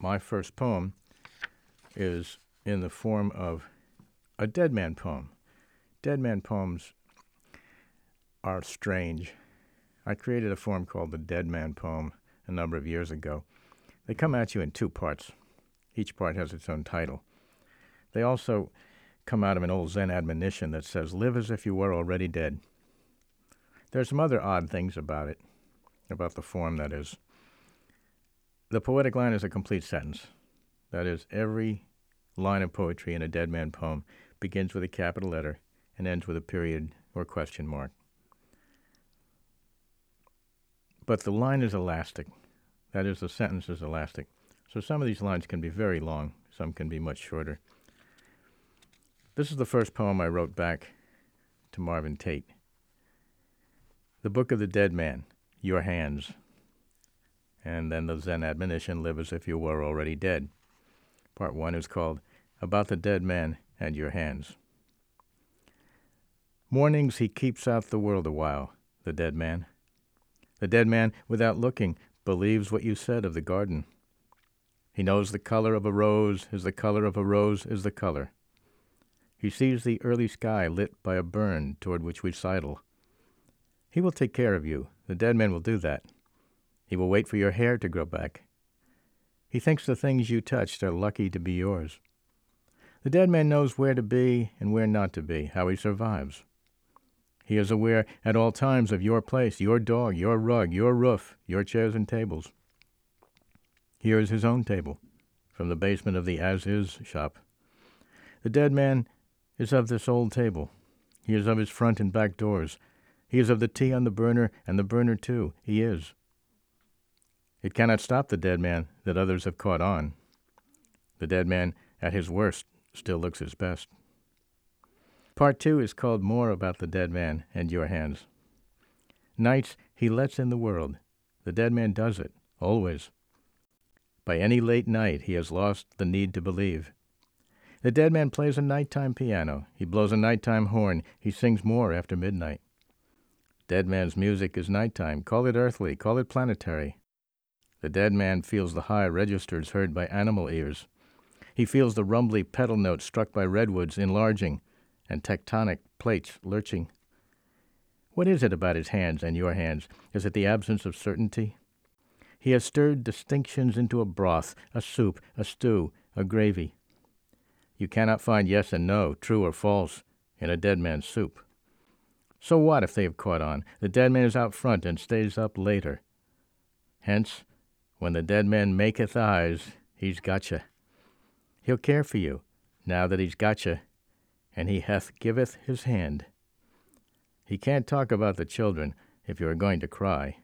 my first poem is in the form of a dead man poem. Dead man poems are strange. I created a form called the Dead Man poem a number of years ago. They come at you in two parts. Each part has its own title. They also come out of an old Zen admonition that says, live as if you were already dead. There's some other odd things about it, about the form, that is. The poetic line is a complete sentence. That is, every line of poetry in a Dead Man poem begins with a capital letter and ends with a period or question mark. But the line is elastic. That is, the sentence is elastic. So some of these lines can be very long, some can be much shorter. This is the first poem I wrote back to Marvin Tate. The Book of the Dead Man, Your Hands. And then the Zen admonition, live as if you were already dead. Part 1 is called About the Dead Man and Your Hands. Mornings he keeps out the world a while, the dead man. The dead man, without looking, believes what you said of the garden. He knows the color of a rose is the color of a rose is the color. He sees the early sky lit by a burn toward which we sidle. He will take care of you. The dead man will do that. He will wait for your hair to grow back. He thinks the things you touched are lucky to be yours. The dead man knows where to be and where not to be, how he survives. He is aware at all times of your place, your dog, your rug, your roof, your chairs and tables. Here is his own table, from the basement of the as-is shop. The dead man is of this old table. He is of his front and back doors. He is of the tea on the burner, and the burner too. He is. It cannot stop the dead man that others have caught on. The dead man, at his worst, still looks his best. Part 2 is called More About the Dead Man and Your Hands. Nights he lets in the world. The dead man does it, always. By any late night he has lost the need to believe. The dead man plays a nighttime piano. He blows a nighttime horn. He sings more after midnight. Dead man's music is nighttime. Call it earthly, call it planetary. The dead man feels the high registers heard by animal ears. He feels the rumbly pedal notes struck by redwoods enlarging and tectonic plates lurching. What is it about his hands and your hands? Is it the absence of certainty? He has stirred distinctions into a broth, a soup, a stew, a gravy. You cannot find yes and no, true or false, in a dead man's soup. So what if they have caught on? The dead man is out front and stays up later. Hence, when the dead man maketh eyes, he's gotcha. He'll care for you, now that he's gotcha, and he hath giveth his hand. He can't talk about the children if you are going to cry.